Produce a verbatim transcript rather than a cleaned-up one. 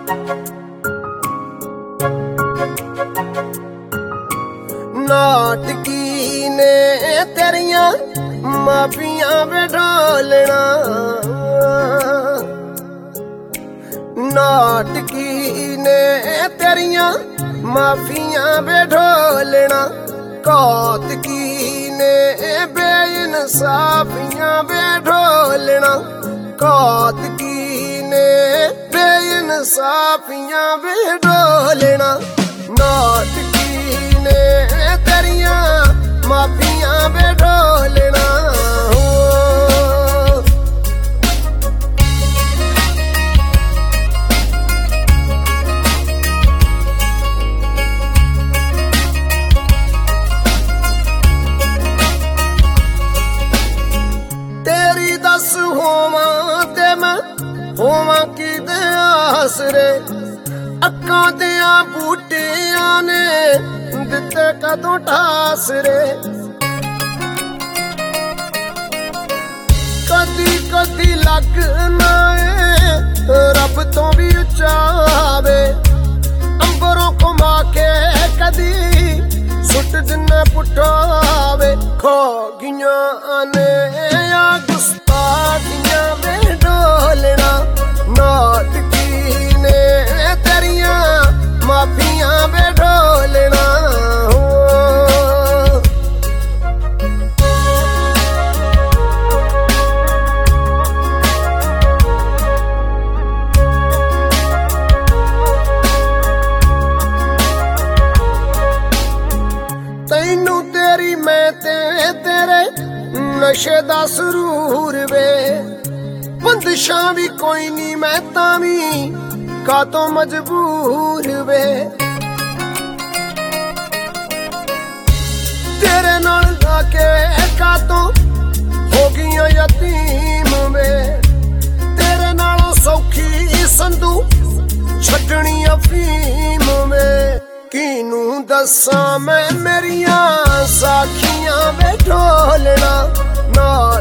नाटकी ने तेरिया माफियां बेढोलना, नाटकी ने तेरिया माफियां बेढोलना, कौतकी ने बेइंसाफियां बेढोलना, कौतकी ने बेइंसाफियां बेढोलना, नाटकी ने तेरिया माफियां बेढोलना। तेरी दस होवां ते मैं होवां किदे आसरे, अक्कां दियां बूटियां ने दिते कदों ठासरे, कदी कदी लगना है रब तो भी उच्चा आवे, अंबरों घुमा के कदी सुट दिना पुट्ठा आवे, खो गियां ने या गुस्ताखियां बेढोलना, नाटकी ने तेरिया माफियां बेढोलना। तैनू तेरी मैं ते तेरे नशे दा सुरूर वे, बंदिशां भी कोई नी मैं तां भी कातों मजबूर वे, तेरे नाल लाके कातों हो गईयां यतीम वे, तेरे नालों सौखी संधू छड्डनी अफीम वे, किनू दसां मैं मेरियां साखियां बेढोलना, ना